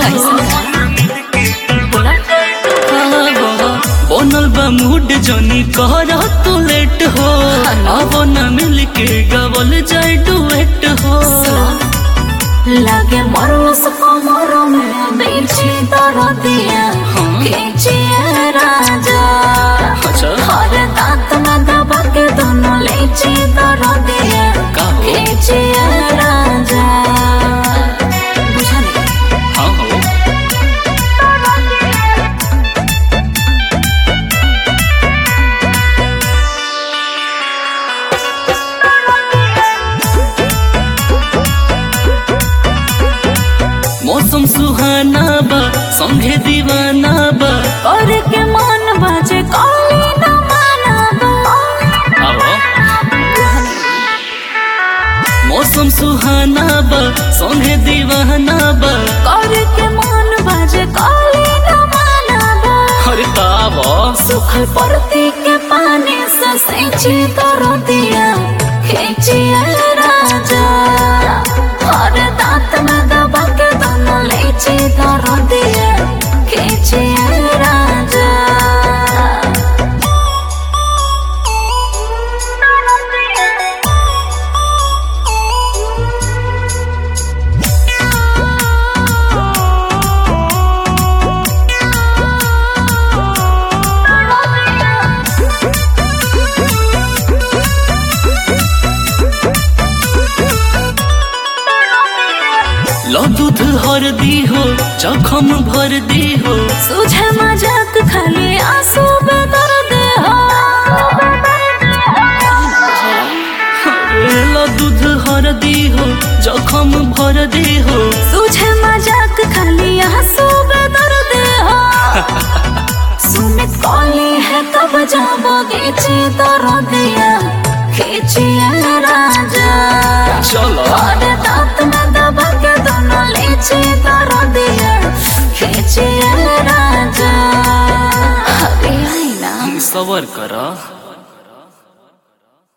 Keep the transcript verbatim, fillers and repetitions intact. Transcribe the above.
बनल बा मूड जनी कहर तू लेट हो अब न मिल के गवल जाए डुएट हो लगे मरो सको मरो में बेची दरदिया खींचिए राजा हर दांत में दबा के दोनों लेची दरदिया खींचिए राजा बुझा नहीं हाँ हो मौसम सुहाना बा संगे दीवाना बा और के मन बाजे कोई न माना बा मौसम सुहाना बा संगे दीवाना बा और के मन बाजे कोई न माना बा अरे तावा सुख परती के पानी से सेंची दरदिया खींचिए राजा हर दांत में दबा के दोनों लेची दरदिया खींचिए राजा लो दूध हर दी हो जखम भर दी हो सुझे मजाक खाली आंसू बेदर दे हो लो दूध हर दी हो जखम भर दी हो सुझे मजाक खाली आंसू बेदर दे हो सुमित कौली है कब जाबोगे ची दरदिया खींचिए राजा चलो हर दांत में दबा के दोनों लेची दरदिया खींचिए राजा अभी आई ना सबर करा